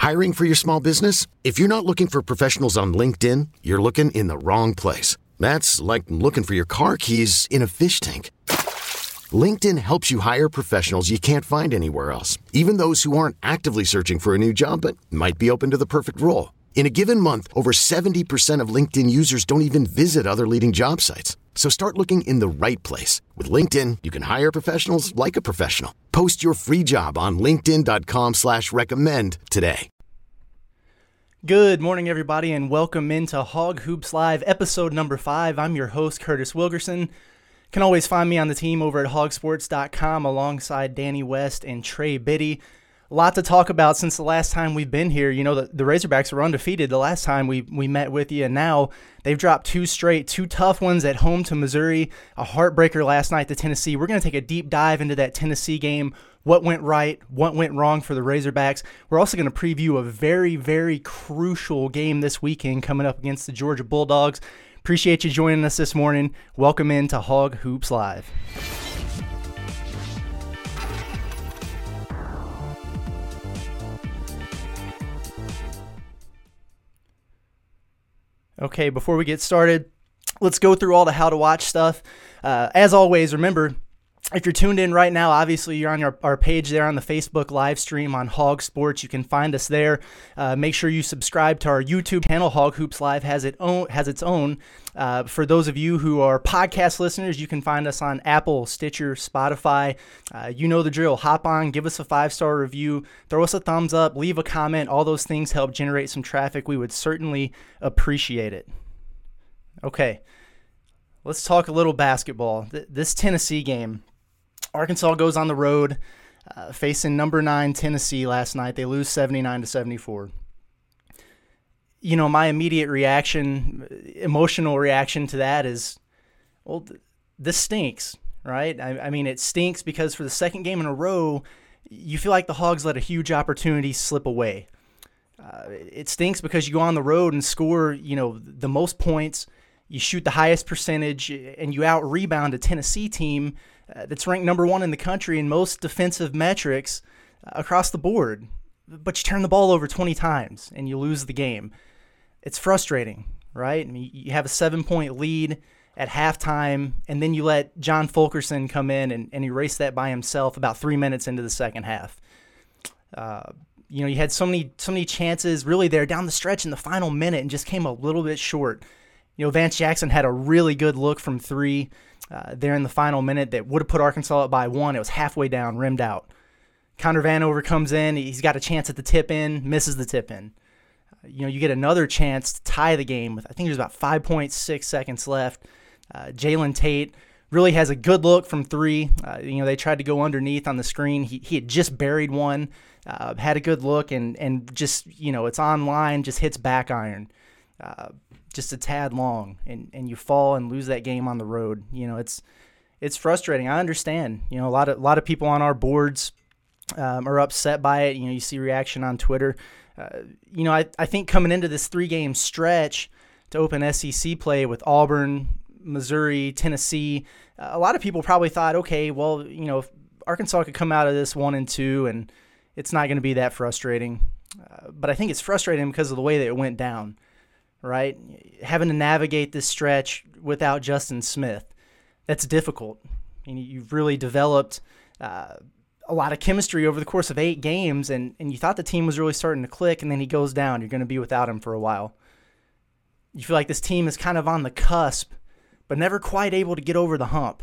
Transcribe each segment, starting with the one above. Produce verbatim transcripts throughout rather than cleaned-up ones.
Hiring for your small business? If you're not looking for professionals on LinkedIn, you're looking in the wrong place. That's like looking for your car keys in a fish tank. LinkedIn helps you hire professionals you can't find anywhere else, even those who aren't actively searching for a new job but might be open to the perfect role. In a given month, over seventy percent of LinkedIn users don't even visit other leading job sites. So start looking in the right place. With LinkedIn, you can hire professionals like a professional. Post your free job on linkedin.com slash recommend today. Good morning, everybody, and welcome into Hog Hoops Live, episode number five. I'm your host, Curtis Wilgerson. You can always find me on the team over at hog sports dot com alongside Danny West and Trey Biddy. A lot to talk about since the last time we've been here. You know, the, the Razorbacks were undefeated the last time we, we met with you, and now they've dropped two straight, two tough ones at home to Missouri, a heartbreaker last night to Tennessee. We're going to take a deep dive into that Tennessee game, what went right, what went wrong for the Razorbacks. We're also going to preview a very, very crucial game this weekend coming up against the Georgia Bulldogs. Appreciate you joining us this morning. Welcome into Hog Hoops Live. Okay, before we get started, let's go through all the how to watch stuff. Uh, as always, remember, if you're tuned in right now, obviously you're on our, our page there on the Facebook live stream on Hog Sports. You can find us there. Uh, make sure you subscribe to our YouTube channel. Hog Hoops Live has it own has its own. Uh, for those of you who are podcast listeners, you can find us on Apple, Stitcher, Spotify. Uh, you know the drill. Hop on, give us a five-star review, throw us a thumbs up, leave a comment. All those things help generate some traffic. We would certainly appreciate it. Okay, let's talk a little basketball. Th- this Tennessee game. Arkansas goes on the road, uh, facing number nine Tennessee last night. They lose seventy-nine to seventy-four. You know, my immediate reaction, emotional reaction to that is, well, th- this stinks, right? I, I mean, it stinks because for the second game in a row, you feel like the Hogs let a huge opportunity slip away. Uh, it stinks because you go on the road and score, you know, the most points, you shoot the highest percentage, and you out-rebound a Tennessee team Uh, that's ranked number one in the country in most defensive metrics uh, across the board. But you turn the ball over twenty times and you lose the game. It's frustrating, right? I mean, you have a seven-point lead at halftime, and then you let John Fulkerson come in and, and erase that by himself about three minutes into the second half. Uh, you know, you had so many, so many chances really there down the stretch in the final minute and just came a little bit short. You know, Vance Jackson had a really good look from three uh, there in the final minute that would have put Arkansas up by one. It was halfway down, rimmed out. Connor Vanover comes in. He's got a chance at the tip-in, misses the tip-in. Uh, you know, you get another chance to tie the game with, I think there's about five point six seconds left. Uh, Jalen Tate really has a good look from three. Uh, you know, they tried to go underneath on the screen. He he had just buried one, uh, had a good look, and and just, you know, it's on line, just hits back iron. Uh, just a tad long, and, and you fall and lose that game on the road. You know, it's it's frustrating. I understand. You know, a lot of a lot of people on our boards um, are upset by it. You know, you see reaction on Twitter. Uh, you know, I, I think coming into this three-game stretch to open S E C play with Auburn, Missouri, Tennessee, uh, a lot of people probably thought, okay, well, you know, if Arkansas could come out of this one and two, and it's not going to be that frustrating. Uh, but I think it's frustrating because of the way that it went down. Right? Having to navigate this stretch without Justin Smith, that's difficult. And you've really developed uh, a lot of chemistry over the course of eight games, and, and you thought the team was really starting to click, and then he goes down. You're going to be without him for a while. You feel like this team is kind of on the cusp, but never quite able to get over the hump.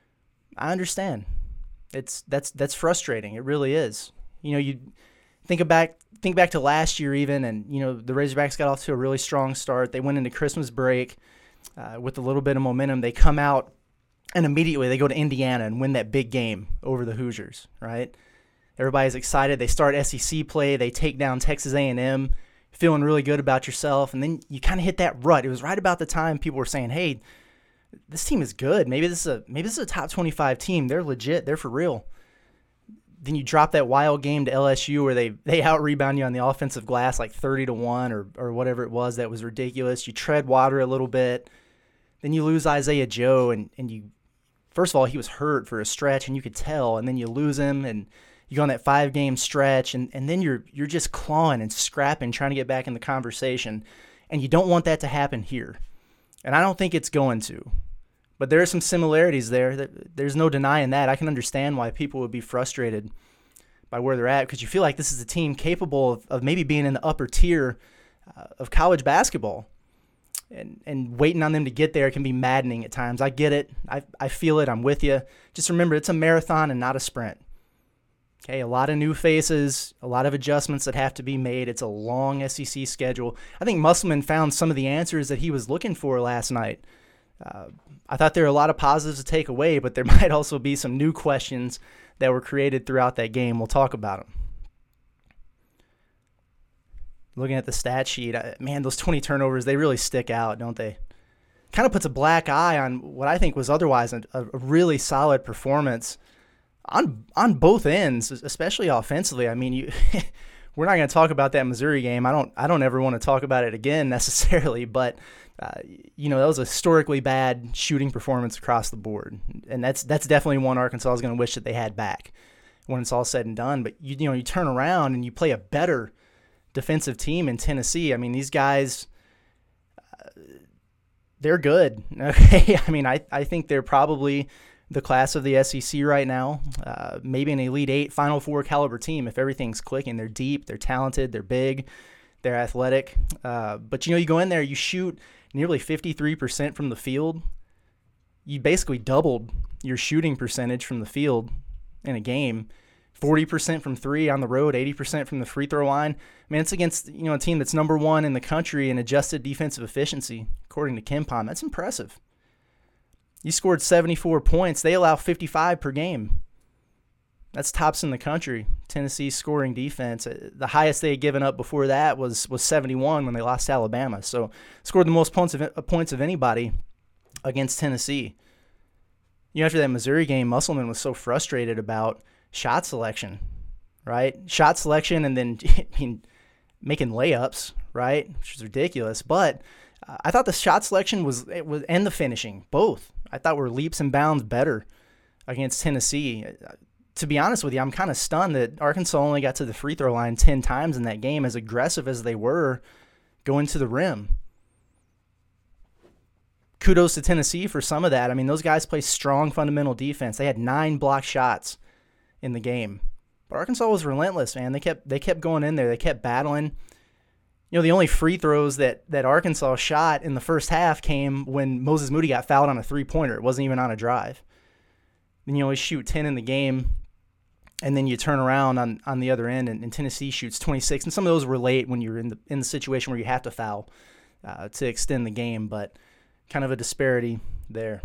I understand. It's that's that's frustrating. It really is. You know, you think back think back to last year even, and, you know, the Razorbacks got off to a really strong start. They went into Christmas break uh, with a little bit of momentum. They come out, and immediately they go to Indiana and win that big game over the Hoosiers, right? Everybody's excited. They start S E C play. They take down Texas A and M, feeling really good about yourself, and then you kind of hit that rut. It was right about the time people were saying, hey, this team is good. Maybe this is a maybe this is a top twenty-five team. They're legit. They're for real. Then you drop that wild game to L S U where they they out rebound you on the offensive glass like thirty to one or or whatever it was. That was ridiculous. You tread water a little bit. Then you lose Isaiah Joe, and, and you first of all, he was hurt for a stretch, and you could tell, and then you lose him, and you go on that five-game stretch, and, and then you're you're just clawing and scrapping, trying to get back in the conversation, and you don't want that to happen here. And I don't think it's going to. But there are some similarities there. There's no denying that. I can understand why people would be frustrated by where they're at, because you feel like this is a team capable of, of maybe being in the upper tier uh, of college basketball. And and waiting on them to get there can be maddening at times. I get it. I, I feel it. I'm with you. Just remember, it's a marathon and not a sprint. Okay, a lot of new faces, a lot of adjustments that have to be made. It's a long S E C schedule. I think Musselman found some of the answers that he was looking for last night. Uh, I thought there were a lot of positives to take away, but there might also be some new questions that were created throughout that game. We'll talk about them. Looking at the stat sheet, man, those twenty turnovers, they really stick out, don't they? Kind of puts a black eye on what I think was otherwise a, a really solid performance on on both ends, especially offensively. I mean, you we're not going to talk about that Missouri game. I don't I don't ever want to talk about it again necessarily, but uh, you know, that was a historically bad shooting performance across the board, and that's that's definitely one Arkansas is going to wish that they had back when it's all said and done. But you you know, you turn around and you play a better defensive team in Tennessee. I mean, these guys, uh, they're good. Okay, I mean, I, I think they're probably the class of the S E C right now. Uh, maybe an Elite Eight, Final Four caliber team if everything's clicking. They're deep, they're talented, they're big, they're athletic. Uh, but, you know, you go in there, you shoot nearly fifty-three percent from the field. You basically doubled your shooting percentage from the field in a game. forty percent from three on the road, eighty percent from the free throw line. I mean, it's against, you know, a team that's number one in the country in adjusted defensive efficiency, according to KenPom. That's impressive. You scored seventy-four points. They allow fifty-five per game. That's tops in the country. Tennessee's scoring defense. The highest they had given up before that was was seventy-one when they lost to Alabama. So scored the most points of, points of anybody against Tennessee. You know, after that Missouri game, Musselman was so frustrated about shot selection, right? Shot selection and then I mean, making layups, right? Which is ridiculous. But uh, I thought the shot selection was, it was and the finishing, both, I thought were leaps and bounds better against Tennessee. Uh, to be honest with you, I'm kind of stunned that Arkansas only got to the free throw line ten times in that game, as aggressive as they were going to the rim. Kudos to Tennessee for some of that. I mean, those guys play strong fundamental defense. They had nine block shots in the game. But Arkansas was relentless, man. They kept they kept going in there. They kept battling. You know, the only free throws that, that Arkansas shot in the first half came when Moses Moody got fouled on a three-pointer. It wasn't even on a drive. Then you only shoot ten in the game, and then you turn around on, on the other end, and, and Tennessee shoots twenty-six. And some of those were late when you're in the in the situation where you have to foul uh, to extend the game, but kind of a disparity there.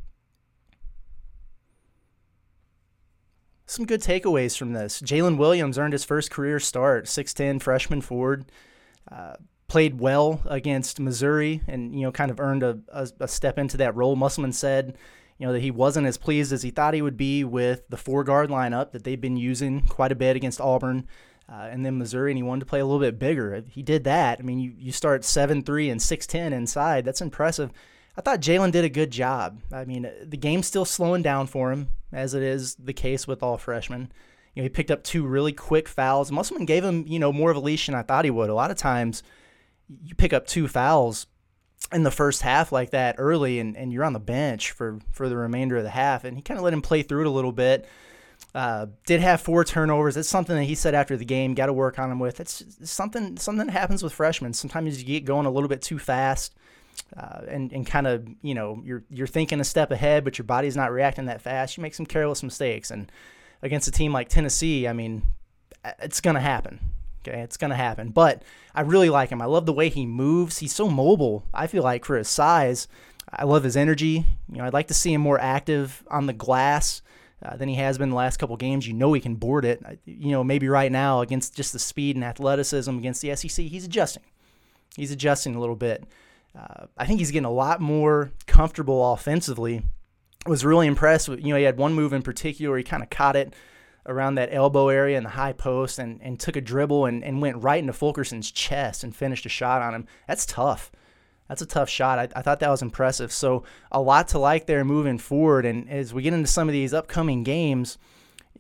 Some good takeaways from this. Jalen Williams earned his first career start, six ten freshman forward. Uh, played well against Missouri and, you know, kind of earned a, a, a step into that role. Musselman said, you know, that he wasn't as pleased as he thought he would be with the four-guard lineup that they've been using quite a bit against Auburn uh, and then Missouri, and he wanted to play a little bit bigger. He did that. I mean, you, you start seven three and six ten inside. That's impressive. I thought Jalen did a good job. I mean, the game's still slowing down for him, as it is the case with all freshmen. You know, he picked up two really quick fouls. Musselman gave him, you know, more of a leash than I thought he would. A lot of times you pick up two fouls in the first half like that early, and, and you're on the bench for, for the remainder of the half. And he kind of let him play through it a little bit. Uh, did have four turnovers. That's something that he said after the game, got to work on him with. It's something something that happens with freshmen. Sometimes you get going a little bit too fast. Uh, and and kind of, you know, you're you're thinking a step ahead, but your body's not reacting that fast. You make some careless mistakes, and against a team like Tennessee, I mean, it's going to happen. Okay, it's going to happen. But I really like him. I love the way he moves. He's so mobile, I feel like, for his size. I love his energy. You know, I'd like to see him more active on the glass uh, than he has been the last couple games. You know he can board it. You know, maybe right now against just the speed and athleticism against the S E C, he's adjusting. He's adjusting a little bit. Uh, I think he's getting a lot more comfortable offensively. I was really impressed with, you know, he had one move in particular. He kind of caught it around that elbow area in the high post and, and took a dribble and, and went right into Fulkerson's chest and finished a shot on him. That's tough. That's a tough shot. I, I thought that was impressive. So a lot to like there moving forward. And as we get into some of these upcoming games,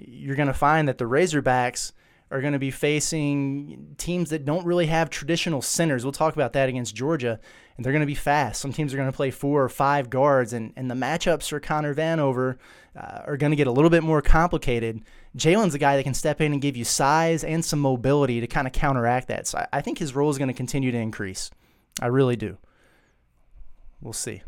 you're going to find that the Razorbacks are going to be facing teams that don't really have traditional centers. We'll talk about that against Georgia, and they're going to be fast. Some teams are going to play four or five guards, and, and the matchups for Connor Vanover uh, are going to get a little bit more complicated. Jalen's a guy that can step in and give you size and some mobility to kind of counteract that. So I, I think his role is going to continue to increase. I really do. We'll see.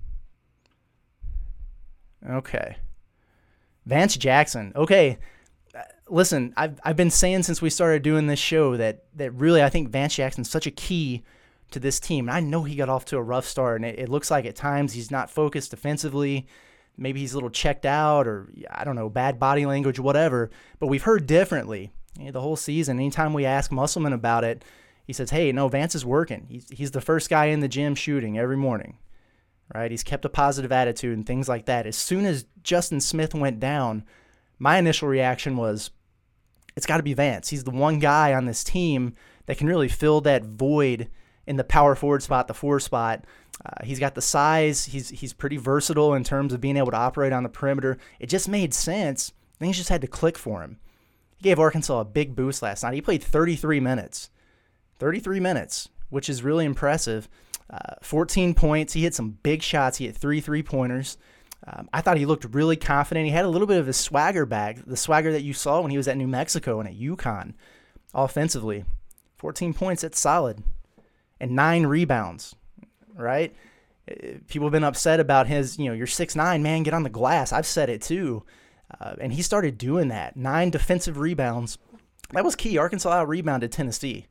Okay. Vance Jackson. Okay. Listen, I've I've been saying since we started doing this show that that really I think Vance Jackson's such a key to this team. And I know he got off to a rough start, and it, it looks like at times he's not focused defensively. Maybe he's a little checked out, or I don't know, bad body language, whatever. But we've heard differently you know, the whole season. Anytime we ask Musselman about it, he says, "Hey, no, Vance is working. He's he's the first guy in the gym shooting every morning, right? He's kept a positive attitude and things like that." As soon as Justin Smith went down, my initial reaction was, it's got to be Vance. He's the one guy on this team that can really fill that void in the power forward spot, the four spot. Uh, he's got the size. He's he's pretty versatile in terms of being able to operate on the perimeter. It just made sense. Things just had to click for him. He gave Arkansas a big boost last night. He played thirty-three minutes. thirty-three minutes, which is really impressive. Uh, fourteen points. He hit some big shots. He hit three three-pointers. Um, I thought he looked really confident. He had a little bit of his swagger back, the swagger that you saw when he was at New Mexico and at UConn offensively. fourteen points, that's solid. And nine rebounds, right? People have been upset about his, you know, you're six nine, man, get on the glass. I've said it too. Uh, and he started doing that. Nine defensive rebounds. That was key. Arkansas out-rebounded Tennessee.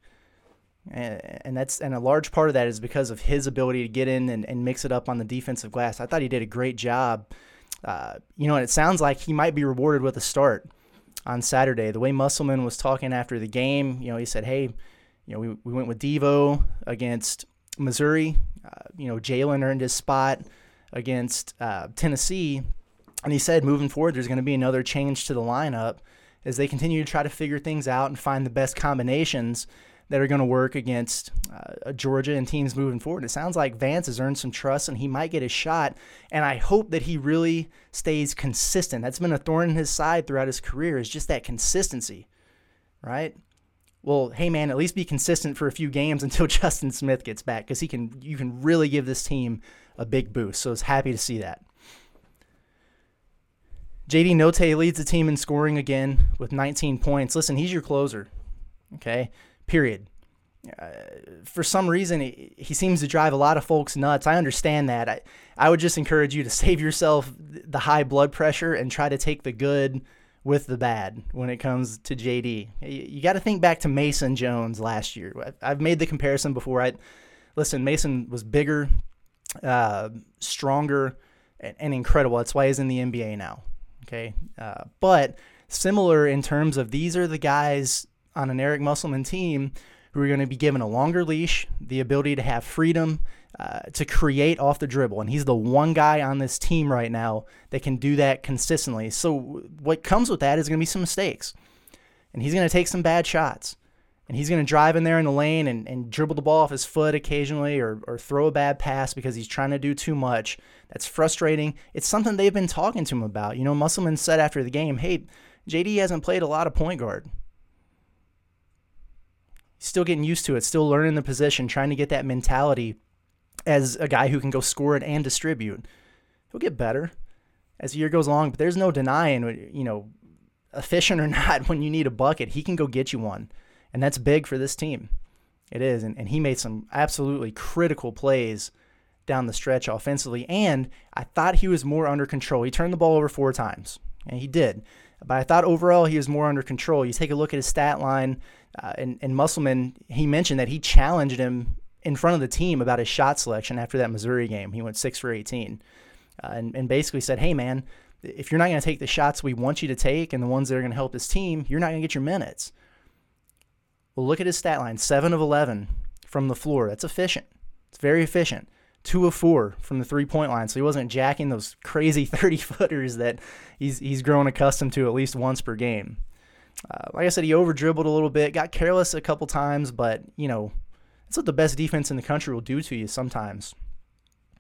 And that's and a large part of that is because of his ability to get in and, and mix it up on the defensive glass. I thought he did a great job. Uh, you know, and it sounds like he might be rewarded with a start on Saturday. The way Musselman was talking after the game, you know, he said, hey, you know, we, we went with Devo against Missouri. Uh, you know, Jalen earned his spot against uh, Tennessee. And he said moving forward, there's going to be another change to the lineup as they continue to try to figure things out and find the best combinations that are going to work against uh, Georgia and teams moving forward. It sounds like Vance has earned some trust and he might get a shot, and I hope that he really stays consistent. That's been a thorn in his side throughout his career, is just that consistency, right? Well, hey, man, at least be consistent for a few games until Justin Smith gets back, because he can. you can really give this team a big boost, so I was happy to see that. J D Note leads the team in scoring again with nineteen points. Listen, he's your closer, okay? Period. Uh, for some reason, he, he seems to drive a lot of folks nuts. I understand that. I, I would just encourage you to save yourself the high blood pressure and try to take the good with the bad when it comes to J D. You, you got to think back to Mason Jones last year. I, I've made the comparison before. I Listen, Mason was bigger, uh, stronger, and, and incredible. That's why he's in the N B A now. Okay, uh, but similar in terms of these are the guys on an Eric Musselman team who are going to be given a longer leash, the ability to have freedom uh, to create off the dribble. And he's the one guy on this team right now that can do that consistently. So what comes with that is going to be some mistakes. And he's going to take some bad shots. And he's going to drive in there in the lane and, and dribble the ball off his foot occasionally, or, or throw a bad pass because he's trying to do too much. That's frustrating. It's something they've been talking to him about. You know, Musselman said after the game, hey, J D hasn't played a lot of point guard. Still getting used to it, still learning the position, trying to get that mentality as a guy who can go score it and distribute. He'll get better as the year goes along, but there's no denying, you know, efficient or not, when you need a bucket, he can go get you one. And that's big for this team. It is. And, and he made some absolutely critical plays down the stretch offensively. And I thought he was more under control. He turned the ball over four times, and he did. But I thought overall he was more under control. You take a look at his stat line, uh, and, and Musselman, he mentioned that he challenged him in front of the team about his shot selection after that Missouri game. He went six for eighteen, uh, and, and basically said, hey, man, if you're not going to take the shots we want you to take and the ones that are going to help this team, you're not going to get your minutes. Well, look at his stat line, seven of eleven from the floor. That's efficient. It's very efficient. two of four from the three-point line, so he wasn't jacking those crazy thirty-footers that he's he's grown accustomed to at least once per game. Uh, like I said, he over-dribbled a little bit, got careless a couple times, but, you know, that's what the best defense in the country will do to you sometimes.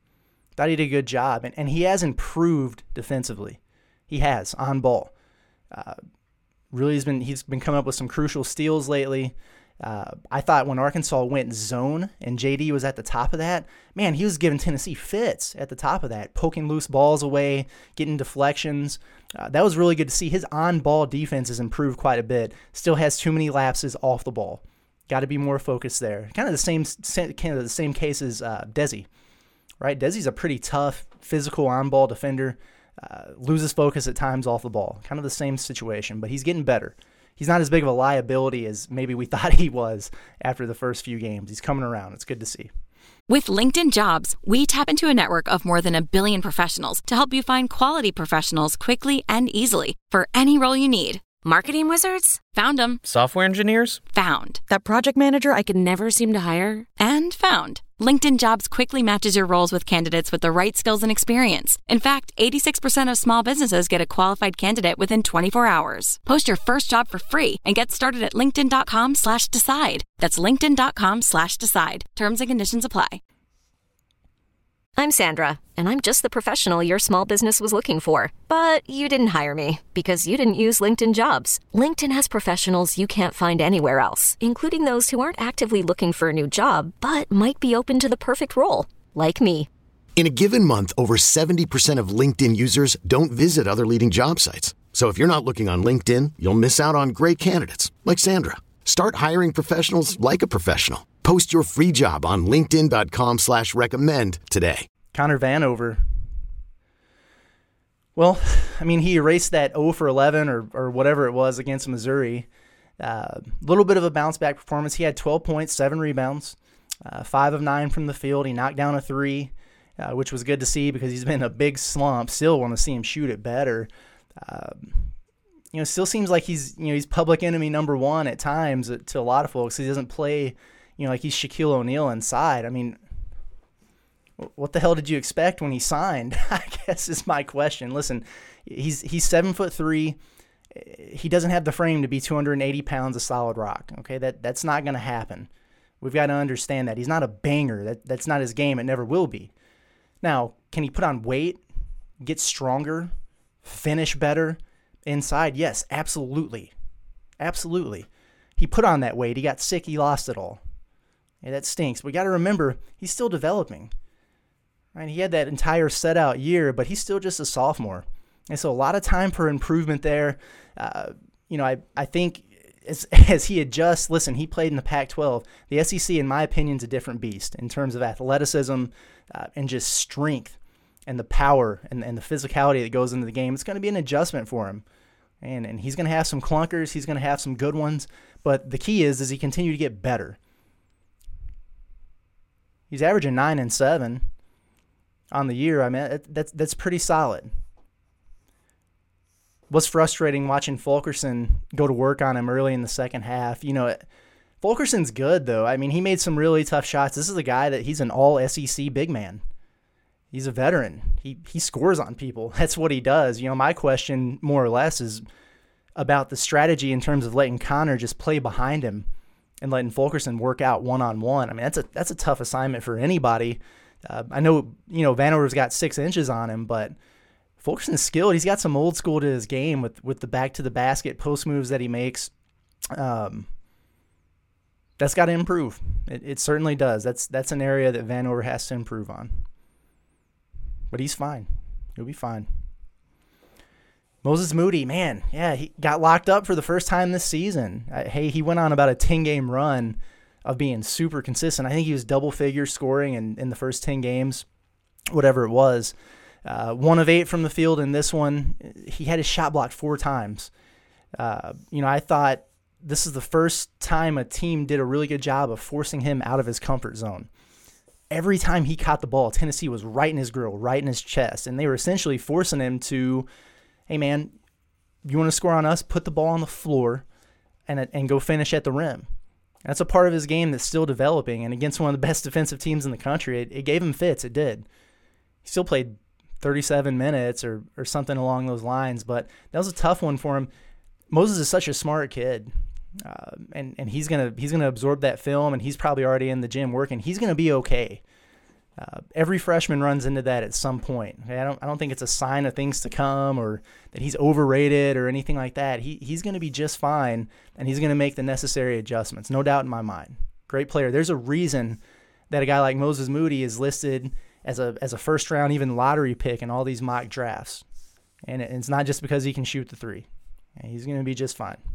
Thought he did a good job, and, and he has improved defensively. He has, on ball. Uh, really, has been he's been coming up with some crucial steals lately. Uh, I thought when Arkansas went zone and J D was at the top of that, man, he was giving Tennessee fits at the top of that, poking loose balls away, getting deflections. Uh, that was really good to see. His on-ball defense has improved quite a bit. Still has too many lapses off the ball. Got to be more focused there. Kind of the same, kind of the same case as uh, Desi, right? Desi's a pretty tough, physical on-ball defender. Uh, loses focus at times off the ball. Kind of the same situation, but he's getting better. He's not as big of a liability as maybe we thought he was after the first few games. He's coming around. It's good to see. With LinkedIn Jobs, we tap into a network of more than a billion professionals to help you find quality professionals quickly and easily for any role you need. Marketing wizards? Found them. Software engineers? Found. That project manager I could never seem to hire? And found. LinkedIn Jobs quickly matches your roles with candidates with the right skills and experience. In fact, eighty-six percent of small businesses get a qualified candidate within twenty-four hours. Post your first job for free and get started at linkedin.com slash decide. That's linkedin.com slash decide. Terms and conditions apply. I'm Sandra, and I'm just the professional your small business was looking for. But you didn't hire me because you didn't use LinkedIn Jobs. LinkedIn has professionals you can't find anywhere else, including those who aren't actively looking for a new job, but might be open to the perfect role, like me. In a given month, over seventy percent of LinkedIn users don't visit other leading job sites. So if you're not looking on LinkedIn, you'll miss out on great candidates like Sandra. Start hiring professionals like a professional. Post your free job on linkedin.com slash recommend today. Connor Vanover. Well, I mean, he erased that oh for eleven or, or whatever it was against Missouri. A uh, little bit of a bounce-back performance. He had twelve points, seven rebounds, uh, five of nine from the field. He knocked down a three, uh, which was good to see because he's been in a big slump. Still want to see him shoot it better. Uh, you know, still seems like he's, you know, he's public enemy number one at times to a lot of folks. He doesn't play, you know, like he's Shaquille O'Neal inside. I mean, what the hell did you expect when he signed? I guess is my question. Listen, he's he's seven foot three. He doesn't have the frame to be two hundred eighty pounds of solid rock. Okay, that that's not going to happen. We've got to understand that he's not a banger. That that's not his game. It never will be. Now, can he put on weight, get stronger, finish better inside? Yes, absolutely, absolutely. He put on that weight. He got sick. He lost it all. Yeah, that stinks. We got to remember he's still developing. Right? He had that entire set out year, but he's still just a sophomore. And so a lot of time for improvement there. Uh, you know, I, I think as, as he adjusts, listen, he played in the Pac twelve. The S E C, in my opinion, is a different beast in terms of athleticism uh, and just strength and the power and, and the physicality that goes into the game. It's going to be an adjustment for him. And, and he's going to have some clunkers. He's going to have some good ones. But the key is, does he continue to get better? He's averaging nine and seven on the year. I mean, that's that's pretty solid. Was frustrating watching Fulkerson go to work on him early in the second half. You know, Fulkerson's good though. I mean, he made some really tough shots. This is a guy that he's an all S E C big man. He's a veteran. He he scores on people. That's what he does. You know, my question more or less is about the strategy in terms of letting Connor just play behind him and letting Fulkerson work out one-on-one. I mean, that's a that's a tough assignment for anybody. Uh, I know, you know, Vanover's got six inches on him, but Fulkerson's skilled. He's got some old school to his game with, with the back-to-the-basket post moves that he makes. Um, that's got to improve. It, it certainly does. That's that's an area that Vanover has to improve on. But he's fine. He'll be fine. Moses Moody, man, yeah, he got locked up for the first time this season. Uh, hey, he went on about a ten-game run of being super consistent. I think he was double-figure scoring in, in the first ten games, whatever it was. Uh, one of eight from the field in this one. He had his shot blocked four times. Uh, you know, I thought this is the first time a team did a really good job of forcing him out of his comfort zone. Every time he caught the ball, Tennessee was right in his grill, right in his chest, and they were essentially forcing him to, hey, man, you want to score on us? Put the ball on the floor and and go finish at the rim. That's a part of his game that's still developing, and against one of the best defensive teams in the country, it, it gave him fits. It did. He still played thirty-seven minutes or or something along those lines, but that was a tough one for him. Moses is such a smart kid, uh, and and he's gonna he's gonna absorb that film, and he's probably already in the gym working. He's gonna be okay. Uh, every freshman runs into that at some point. Okay? I don't I don't think it's a sign of things to come or that he's overrated or anything like that. He he's going to be just fine, and he's going to make the necessary adjustments, no doubt in my mind. Great player. There's a reason that a guy like Moses Moody is listed as a as a first round, even lottery pick in all these mock drafts, and it's not just because he can shoot the three. He's going to be just fine.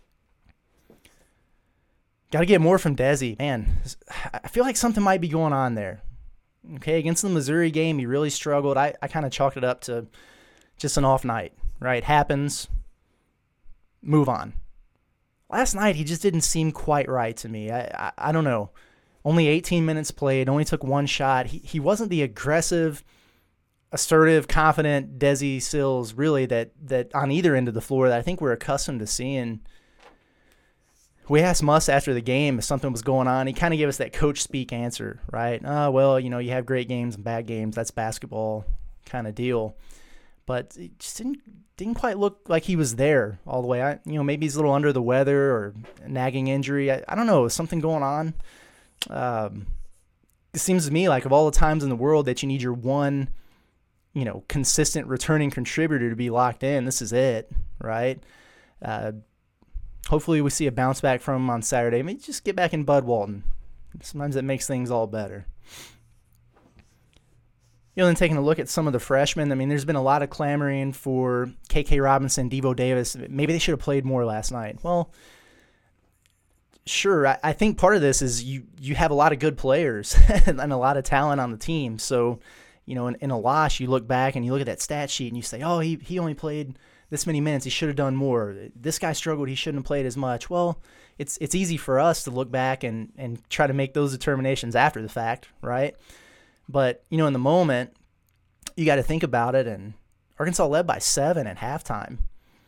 Got to get more from Desi. Man, I feel like something might be going on there. Okay, against the Missouri game, he really struggled. I, I kind of chalked it up to just an off night, right? Happens, move on. Last night, he just didn't seem quite right to me. I, I, I don't know. Only eighteen minutes played, only took one shot. He, he wasn't the aggressive, assertive, confident Desi Sills, really, that, that on either end of the floor that I think we're accustomed to seeing. We asked Muss after the game if something was going on. He kind of gave us that coach speak answer, right? Oh, well, you know, you have great games and bad games. That's basketball kind of deal. But it just didn't didn't quite look like he was there all the way. I, you know, maybe he's a little under the weather or a nagging injury. I, I don't know. Something going on. Um, it seems to me like of all the times in the world that you need your one, you know, consistent returning contributor to be locked in, this is it, right? Uh, Hopefully we see a bounce back from him on Saturday. Maybe just get back in Bud Walton. Sometimes that makes things all better. You know, then taking a look at some of the freshmen, I mean, there's been a lot of clamoring for K K Robinson, Devo Davis. Maybe they should have played more last night. Well, sure. I, I think part of this is you you have a lot of good players and a lot of talent on the team. So, you know, in, in a loss, you look back and you look at that stat sheet and you say, oh, he he only played this many minutes, he should have done more. This guy struggled, he shouldn't have played as much. Well, it's it's easy for us to look back and, and try to make those determinations after the fact, right? But, you know, in the moment, you got to think about it, and Arkansas led by seven at halftime.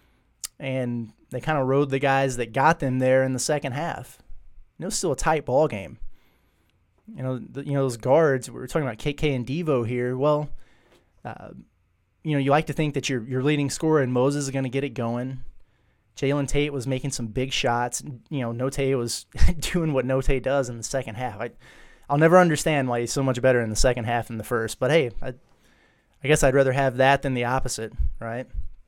And they kind of rode the guys that got them there in the second half. And it was still a tight ball game. You know, the, you know those guards, we were talking about K K and Devo here. Well, uh, you know, you like to think that your your leading scorer in Moses is going to get it going. Jalen Tate was making some big shots. You know, Note was doing what Note does in the second half. I, I'll never understand why he's so much better in the second half than the first. But, hey, I, I guess I'd rather have that than the opposite, right?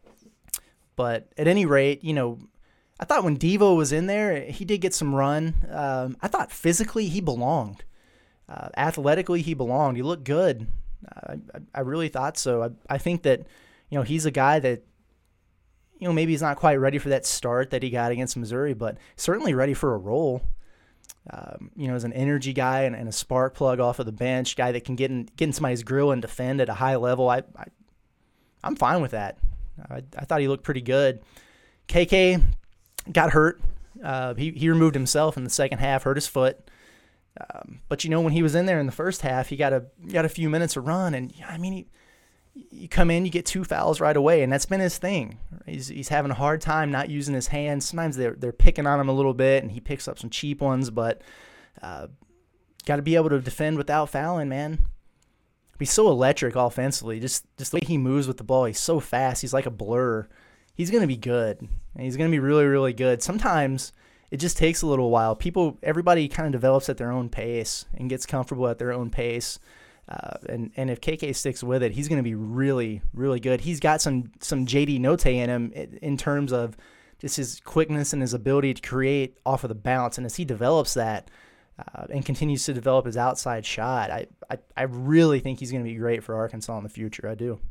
But at any rate, you know, I thought when Devo was in there, he did get some run. Um, I thought physically he belonged. Uh, athletically, he belonged. He looked good. I, I really thought so. I, I think that, you know, he's a guy that, you know, maybe he's not quite ready for that start that he got against Missouri, but certainly ready for a role. Um, you know, as an energy guy and, and a spark plug off of the bench, guy that can get in, get in somebody's grill and defend at a high level. I, I, I'm fine with that. I, I thought he looked pretty good. K K got hurt. Uh, he, he removed himself in the second half, hurt his foot. Um, but, you know, when he was in there in the first half, he got a got a few minutes to run. And, I mean, he, you come in, you get two fouls right away, and that's been his thing. He's he's having a hard time not using his hands. Sometimes they're, they're picking on him a little bit, and he picks up some cheap ones. But uh, got to be able to defend without fouling, man. He's so electric offensively. Just, just the way he moves with the ball, he's so fast. He's like a blur. He's going to be good. And he's going to be really, really good. Sometimes it just takes a little while. People, everybody kind of develops at their own pace and gets comfortable at their own pace. Uh, and, and if K K sticks with it, he's going to be really, really good. He's got some some J D Note in him in terms of just his quickness and his ability to create off of the bounce. And as he develops that uh, and continues to develop his outside shot, I, I, I really think he's going to be great for Arkansas in the future. I do.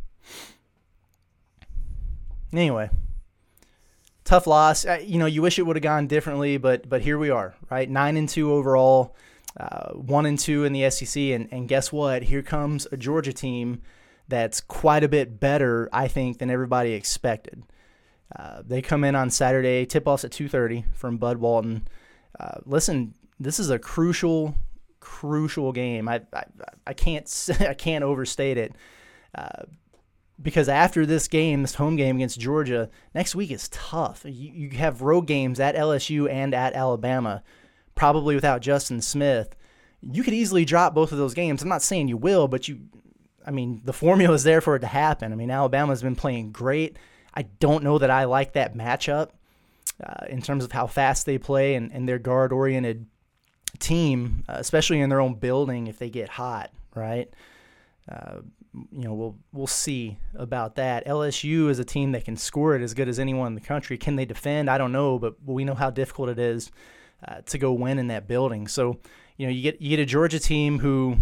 Anyway. Tough loss. You know, you wish it would have gone differently, but but here we are, right? Nine and two overall, uh, one and two in the S E C, and and guess what? Here comes a Georgia team that's quite a bit better, I think, than everybody expected. Uh, they come in on Saturday, tip-offs at two thirty from Bud Walton. Uh, listen, this is a crucial, crucial game. I I, I can't I can't overstate it. Uh, Because after this game, this home game against Georgia, next week is tough. You, you have road games at L S U and at Alabama, probably without Justin Smith. You could easily drop both of those games. I'm not saying you will, but you, I mean, the formula is there for it to happen. I mean, Alabama's been playing great. I don't know that I like that matchup uh, in terms of how fast they play and, and their guard-oriented team, uh, especially in their own building if they get hot. right? Uh, you know, we'll we'll see about that. L S U is a team that can score it as good as anyone in the country. Can they defend? I don't know, but we know how difficult it is uh, to go win in that building. So, you know, you get you get a Georgia team who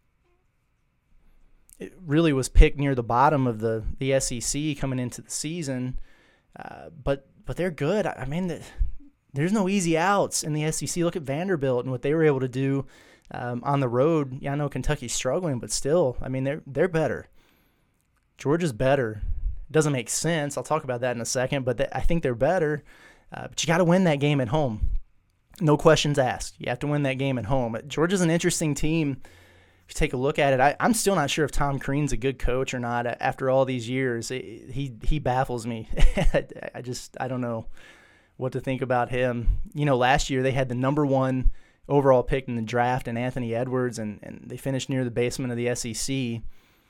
it really was picked near the bottom of the, the S E C coming into the season, uh, but but they're good. I mean, the, there's no easy outs in the S E C. Look at Vanderbilt and what they were able to do um, on the road. Yeah, I know Kentucky's struggling, but still, I mean, they're they're better. Georgia's better. It doesn't make sense. I'll talk about that in a second, but they, I think they're better. Uh, but you got to win that game at home. No questions asked. You have to win that game at home. Georgia's an interesting team. If you take a look at it, I, I'm still not sure if Tom Crean's a good coach or not after all these years. It, he he baffles me. I just I don't know what to think about him. You know, last year they had the number one overall pick in the draft in Anthony Edwards, and, and they finished near the basement of the S E C.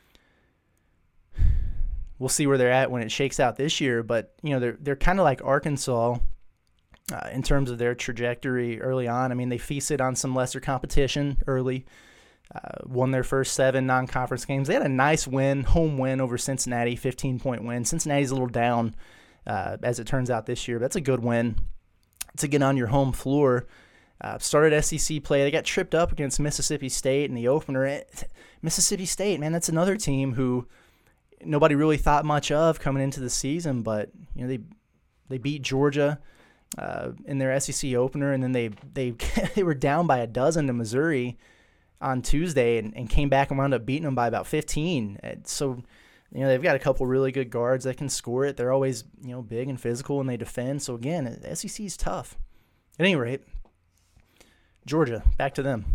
We'll see where they're at when it shakes out this year, but you know they're they're kind of like Arkansas uh, in terms of their trajectory early on. I mean, they feasted on some lesser competition early. Uh, won their first seven non-conference games. They had a nice win, home win over Cincinnati, fifteen-point win. Cincinnati's a little down, uh, as it turns out this year. But that's a good win to get on your home floor. Uh, started S E C play. They got tripped up against Mississippi State in the opener. It, Mississippi State, man, that's another team who nobody really thought much of coming into the season. But you know they they beat Georgia uh, in their S E C opener, and then they they they were down by a dozen to Missouri on Tuesday and, and came back and wound up beating them by about fifteen. And so, you know, they've got a couple really good guards that can score it. They're always, you know, big and physical, and they defend. So, again, the S E C is tough. At any rate, Georgia, back to them.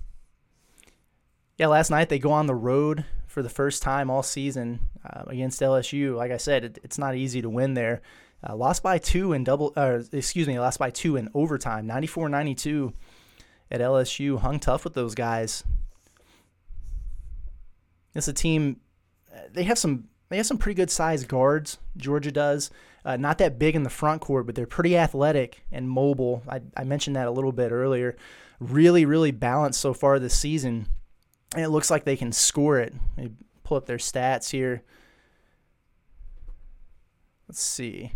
Yeah, last night they go on the road for the first time all season uh, against L S U. Like I said, it, it's not easy to win there. Uh, lost by two in double, uh, excuse me, lost by two in overtime, ninety-four ninety-two. At L S U, hung tough with those guys. It's a team. They have some. They have some pretty good sized guards. Georgia does. Uh, not that big in the front court, but they're pretty athletic and mobile. I, I mentioned that a little bit earlier. Really, really balanced so far this season, and it looks like they can score it. Let me pull up their stats here. Let's see.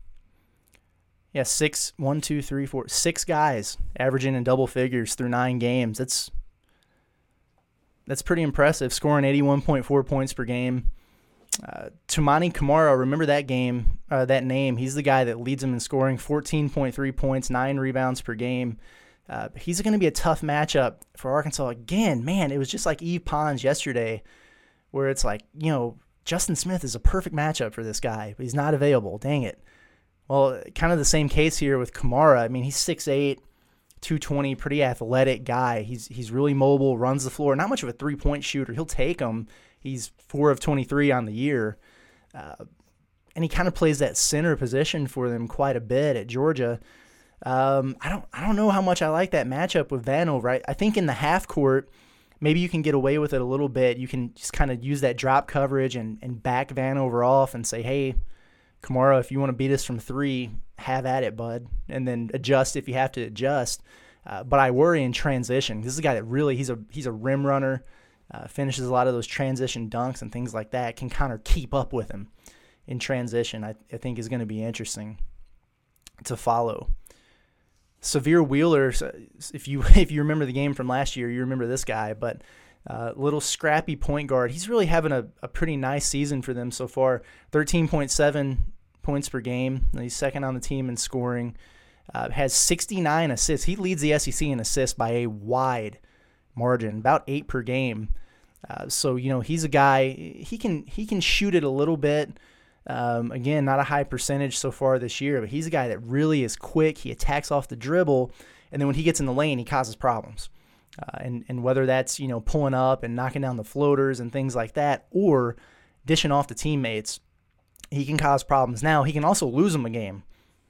Yeah, six, one, two, three, four, six guys averaging in double figures through nine games. That's that's pretty impressive, scoring eighty-one point four points per game. Uh, Toumani Camara, remember that game, uh, that name. He's the guy that leads them in scoring, fourteen point three points, nine rebounds per game. Uh, he's going to be a tough matchup for Arkansas. Again, man, it was just like Yves Pons yesterday, where it's like, you know, Justin Smith is a perfect matchup for this guy, but he's not available. Dang it. Well, kind of the same case here with Camara. I mean, he's six eight, two twenty, pretty athletic guy. He's he's really mobile, runs the floor. Not much of a three-point shooter. He'll take them. He's four of twenty-three on the year. Uh, and he kind of plays that center position for them quite a bit at Georgia. Um, I don't I don't know how much I like that matchup with Vanover. I, I think in the half court, maybe you can get away with it a little bit. You can just kind of use that drop coverage and, and back Vanover off and say, hey, Camara, if you want to beat us from three, have at it, bud, and then adjust if you have to adjust. Uh, but I worry in transition. This is a guy that really he's a he's a rim runner, uh, finishes a lot of those transition dunks and things like that. Can kind of keep up with him in transition. I, I think is going to be interesting to follow. Severe Wheeler, if you if you remember the game from last year, you remember this guy, but. Uh, little scrappy point guard. He's really having a, a pretty nice season for them so far. thirteen point seven points per game. He's second on the team in scoring. Uh, has sixty-nine assists. He leads the S E C in assists by a wide margin, about eight per game. Uh, so you know he's a guy. He can he can shoot it a little bit. Um, again, not a high percentage so far this year, but he's a guy that really is quick. He attacks off the dribble, and then when he gets in the lane, he causes problems. Uh, and, and whether that's, you know, pulling up and knocking down the floaters and things like that, or dishing off the teammates, he can cause problems. Now, he can also lose them a game.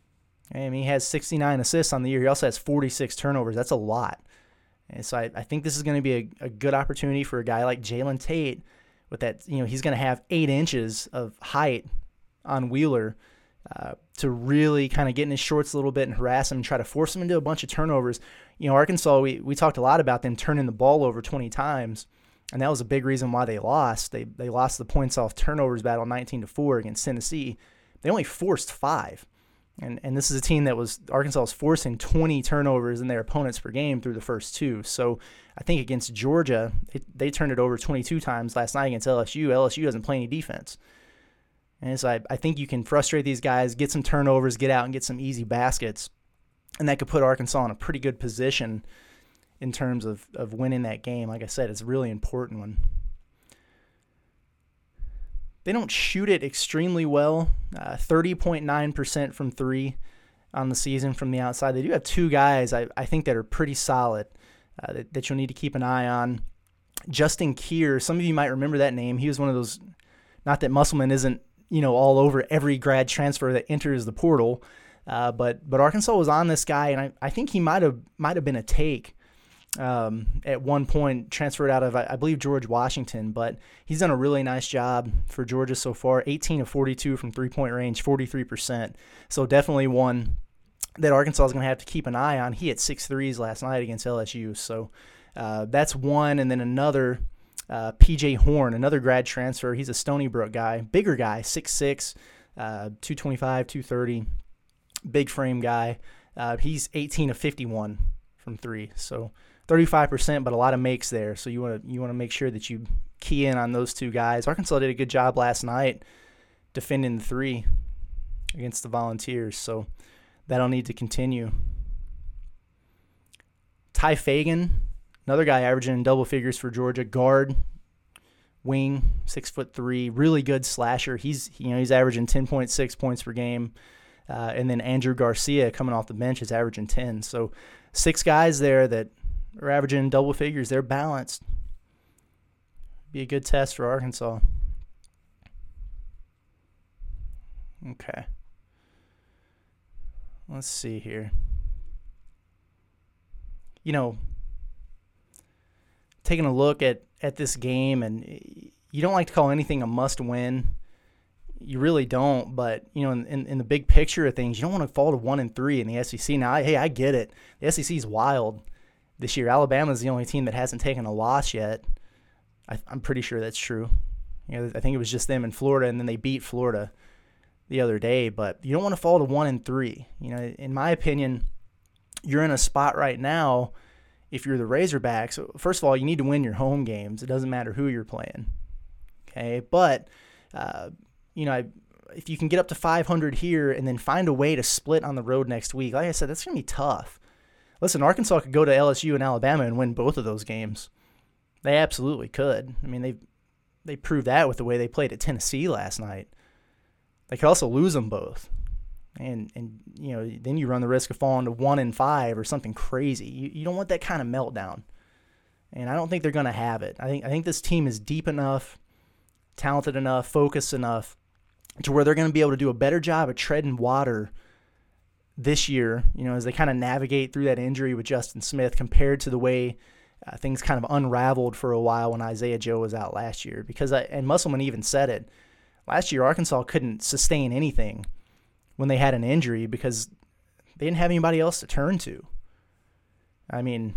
I mean, he has sixty-nine assists on the year. He also has forty-six turnovers. That's a lot. And so I, I think this is going to be a, a good opportunity for a guy like Jalen Tate with that, you know, he's going to have eight inches of height on Wheeler uh, to really kind of get in his shorts a little bit and harass him and try to force him into a bunch of turnovers. You know, Arkansas, we, we talked a lot about them turning the ball over twenty times And that was a big reason why they lost. They they lost the points off turnovers battle nineteen to four against Tennessee. They only forced five. And and this is a team that was, Arkansas was forcing twenty turnovers in their opponents per game through the first two. So I think against Georgia, it, they turned it over twenty-two times last night against L S U. L S U doesn't play any defense. And so I, I think you can frustrate these guys, get some turnovers, get out and get some easy baskets. And that could put Arkansas in a pretty good position in terms of, of winning that game. Like I said, it's a really important one. They don't shoot it extremely well, uh, thirty point nine percent from three on the season from the outside. They do have two guys I, I think that are pretty solid uh, that, that you'll need to keep an eye on. Justin Kier, some of you might remember that name. He was one of those, not that Musselman isn't, you know, all over every grad transfer that enters the portal, uh, but but Arkansas was on this guy, and I, I think he might have might have been a take. Um, at one point, transferred out of, I, I believe, George Washington, but he's done a really nice job for Georgia so far. eighteen of forty-two from three-point range, forty-three percent. So definitely one that Arkansas is going to have to keep an eye on. He hit six threes last night against L S U. So uh, that's one. And then another, uh, P J Horn, another grad transfer. He's a Stony Brook guy, bigger guy, six six, uh, two twenty-five, two thirty, big frame guy. Uh, he's eighteen of fifty-one from three. So thirty-five percent, but a lot of makes there. So you want to you want to make sure that you key in on those two guys. Arkansas did a good job last night defending the three against the Volunteers, so that'll need to continue. Ty Fagan, another guy averaging in double figures for Georgia, guard, wing, six foot three, really good slasher. He's you know he's averaging ten point six points per game, uh, and then Andrew Garcia coming off the bench is averaging ten. So six guys there that are averaging double figures. They're balanced. Be a good test for Arkansas. Okay. Let's see here. You know, taking a look at, at this game, and you don't like to call anything a must-win. You really don't, but, you know, in, in, in the big picture of things, you don't want to fall to one and three in the S E C. Now, I, hey, I get it. The S E C is wild this year. Alabama's the only team that hasn't taken a loss yet. I, I'm pretty sure that's true. You know, I think it was just them in Florida, and then they beat Florida the other day. But you don't want to fall to one and three. You know, in my opinion, you're in a spot right now. If you're the Razorbacks, first of all, you need to win your home games. It doesn't matter who you're playing. Okay, but uh, you know, if you can get up to five hundred here and then find a way to split on the road next week, like I said, that's gonna be tough. Listen, Arkansas could go to L S U and Alabama and win both of those games. They absolutely could. I mean, they they proved that with the way they played at Tennessee last night. They could also lose them both, and and you know then you run the risk of falling to one and five or something crazy. You you don't want that kind of meltdown, and I don't think they're going to have it. I think I think this team is deep enough, talented enough, focused enough to where they're going to be able to do a better job of treading water this year, you know, as they kind of navigate through that injury with Justin Smith compared to the way uh, things kind of unraveled for a while when Isaiah Joe was out last year. Because, I, and Musselman even said it, last year Arkansas couldn't sustain anything when they had an injury because they didn't have anybody else to turn to. I mean,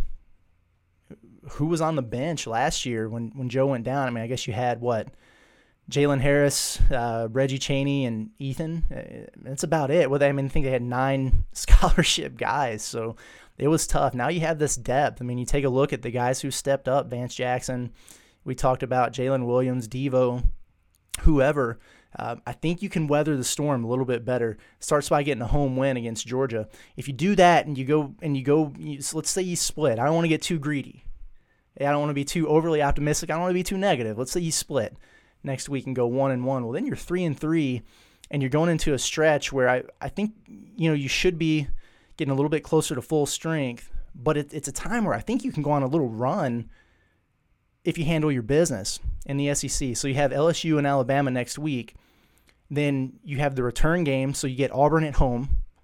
who was on the bench last year when, when Joe went down? I mean, I guess you had, what, Jalen Harris, uh, Reggie Chaney, and Ethan. Uh, that's about it. Well, I mean, I think they had nine scholarship guys, so it was tough. Now you have this depth. I mean, you take a look at the guys who stepped up, Vance Jackson. We talked about Jalen Williams, Devo, whoever. Uh, I think you can weather the storm a little bit better. Starts by getting a home win against Georgia. If you do that and you go, and you go, you, so let's say you split. I don't want to get too greedy. I don't want to be too overly optimistic. I don't want to be too negative. Let's say you split next week and go one and one. Well, then you're three and three, and you're going into a stretch where I, I think you know you should be getting a little bit closer to full strength. But it, it's a time where I think you can go on a little run if you handle your business in the S E C. So you have L S U and Alabama next week. Then you have the return game, so you get Auburn at home.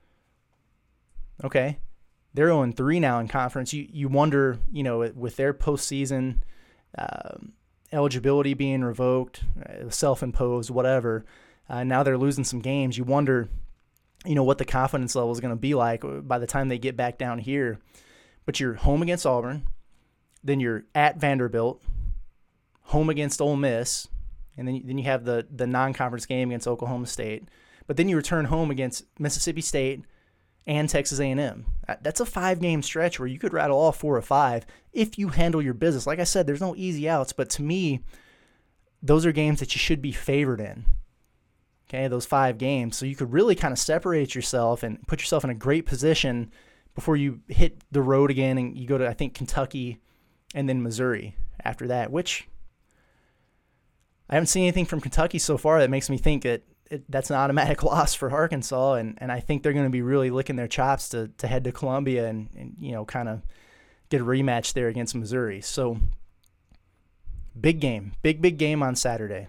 Okay, they're oh and three now in conference. You you wonder, you know, with their postseason Um, eligibility being revoked, self-imposed, whatever. Uh, now they're losing some games. You wonder, you know, what the confidence level is going to be like by the time they get back down here. But you're home against Auburn, then you're at Vanderbilt, home against Ole Miss, and then then you have the the non-conference game against Oklahoma State, but then you return home against Mississippi State and Texas A and M. That's a five-game stretch where you could rattle all four or five if you handle your business. Like I said, there's no easy outs, but to me, those are games that you should be favored in. Okay, those five games. So you could really kind of separate yourself and put yourself in a great position before you hit the road again and you go to, I think, Kentucky and then Missouri after that, which I haven't seen anything from Kentucky so far that makes me think that it, that's an automatic loss for Arkansas, and, and I think they're going to be really licking their chops to, to head to Columbia and, and, you know, kind of get a rematch there against Missouri. So big game, big, big game on Saturday.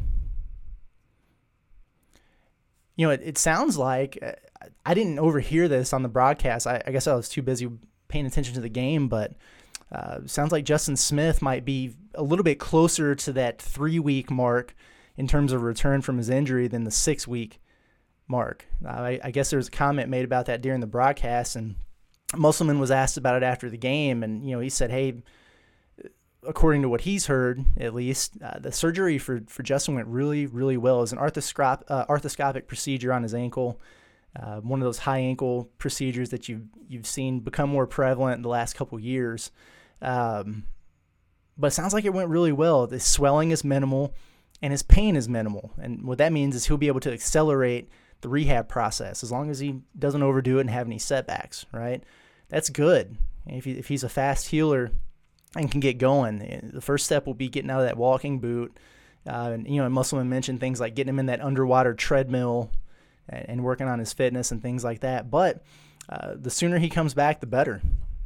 You know, it, it sounds like, I didn't overhear this on the broadcast. I, I guess I was too busy paying attention to the game, but uh, sounds like Justin Smith might be a little bit closer to that three-week mark in terms of return from his injury than the six-week mark. Uh, I, I guess there was a comment made about that during the broadcast, and Musselman was asked about it after the game, and you know he said, hey, according to what he's heard, at least, uh, the surgery for, for Justin went really, really well. It was an arthroscop, uh, arthroscopic procedure on his ankle, uh, one of those high ankle procedures that you've, you've seen become more prevalent in the last couple years. Um, but it sounds like it went really well. The swelling is minimal, and his pain is minimal. And what that means is he'll be able to accelerate the rehab process as long as he doesn't overdo it and have any setbacks, right? That's good. If, he, if he's a fast healer and can get going, the first step will be getting out of that walking boot. Uh, and, you know, Musselman mentioned things like getting him in that underwater treadmill and, and working on his fitness and things like that. But uh, the sooner he comes back, the better.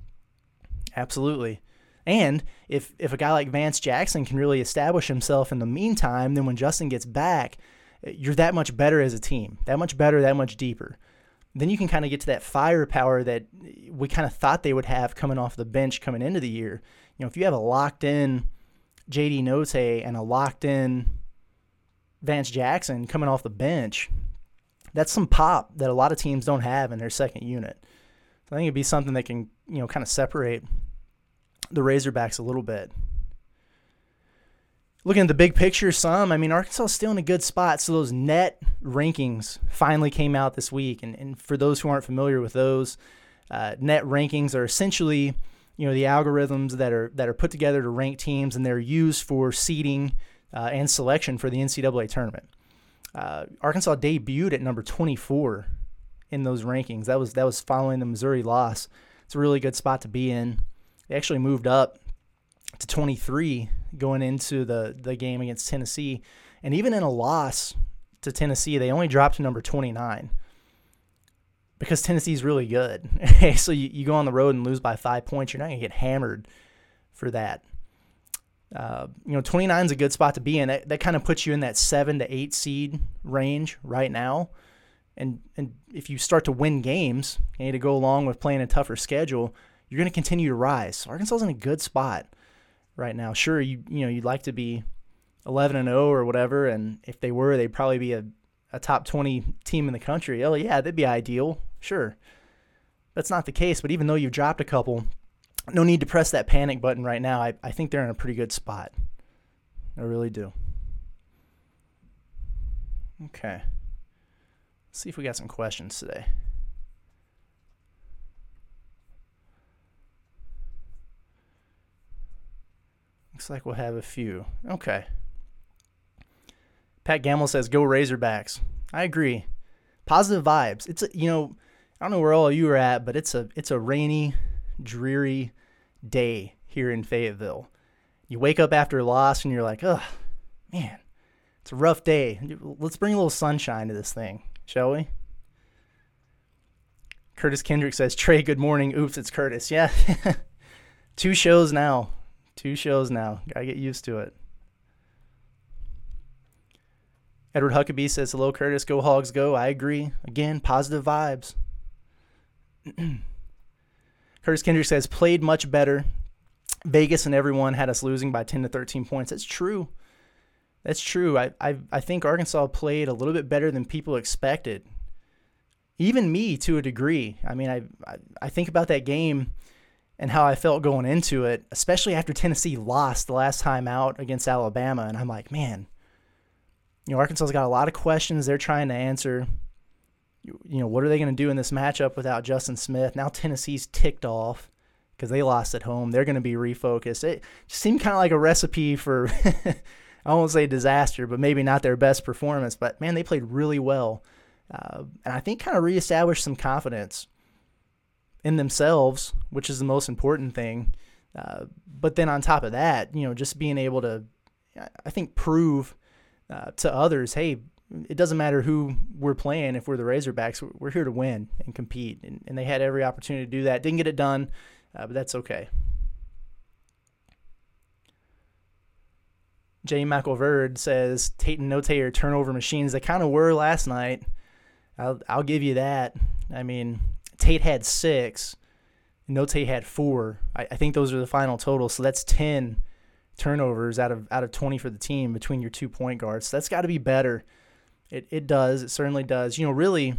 Absolutely. And if if a guy like Vance Jackson can really establish himself in the meantime, then when Justin gets back, you're that much better as a team, that much better, that much deeper. Then you can kind of get to that firepower that we kind of thought they would have coming off the bench coming into the year. You know, if you have a locked-in J D Note and a locked-in Vance Jackson coming off the bench, that's some pop that a lot of teams don't have in their second unit. So I think it'd be something that can, you know, kind of separate the Razorbacks a little bit. Looking at the big picture some, I mean, Arkansas is still in a good spot. So those net rankings finally came out this week. And, and for those who aren't familiar with those, uh, net rankings are essentially, you know, the algorithms that are that are put together to rank teams, and they're used for seeding uh, and selection for the N C double A tournament. Uh, Arkansas debuted at number twenty-four in those rankings. That was that was following the Missouri loss. It's a really good spot to be in. They actually moved up to twenty-three going into the, the game against Tennessee. And even in a loss to Tennessee, they only dropped to number twenty-nine because Tennessee's really good. So you, you go on the road and lose by five points, you're not going to get hammered for that. Uh, you know, twenty-nine is a good spot to be in. That, that kind of puts you in that seven to eight seed range right now. And and if you start to win games, okay, to go along with playing a tougher schedule, you're going to continue to rise. So Arkansas's in a good spot right now. Sure, you you know, you'd like to be eleven and oh or whatever, and if they were, they'd probably be a, a top twenty team in the country. Oh, yeah, that'd be ideal. Sure. That's not the case, but even though you've dropped a couple, no need to press that panic button right now. I, I think they're in a pretty good spot. I really do. Okay. Let's see if we got some questions today. Looks like we'll have a few. Okay. Pat Gamble says, go Razorbacks. I agree. Positive vibes. It's a, you know, I don't know where all of you are at, but it's a it's a rainy, dreary day here in Fayetteville. You wake up after a loss and you're like, oh, man, it's a rough day. Let's bring a little sunshine to this thing, shall we? Curtis Kendrick says, Trey, good morning. Oops, it's Curtis. Yeah. Two shows now. Two shows now. Gotta get used to it. Edward Huckabee says, hello, Curtis. Go Hogs, go. I agree. Again, positive vibes. Curtis Kendrick says, played much better. Vegas and everyone had us losing by ten to thirteen points. That's true. That's true. I, I I think Arkansas played a little bit better than people expected. Even me, to a degree. I mean, I I, I think about that game, and how I felt going into it, especially after Tennessee lost the last time out against Alabama. And I'm like, man, you know, Arkansas's got a lot of questions they're trying to answer. You, you know, what are they going to do in this matchup without Justin Smith? Now Tennessee's ticked off because they lost at home. They're going to be refocused. It just seemed kind of like a recipe for, I won't say disaster, but maybe not their best performance. But, man, they played really well. Uh, and I think kind of reestablished some confidence in themselves, which is the most important thing. Uh, but then on top of that, you know, just being able to, I think, prove uh, to others, hey, it doesn't matter who we're playing. If we're the Razorbacks, we're here to win and compete. And, and they had every opportunity to do that. Didn't get it done, uh, but that's okay. Jay McElverd says Tate and Note are turnover machines. They kind of were last night. I'll, I'll give you that. I mean, Tate had six, Note had four. I, I think those are the final totals. So that's ten turnovers out of out of twenty for the team between your two point guards. So that's got to be better. It it does. It certainly does. You know, really,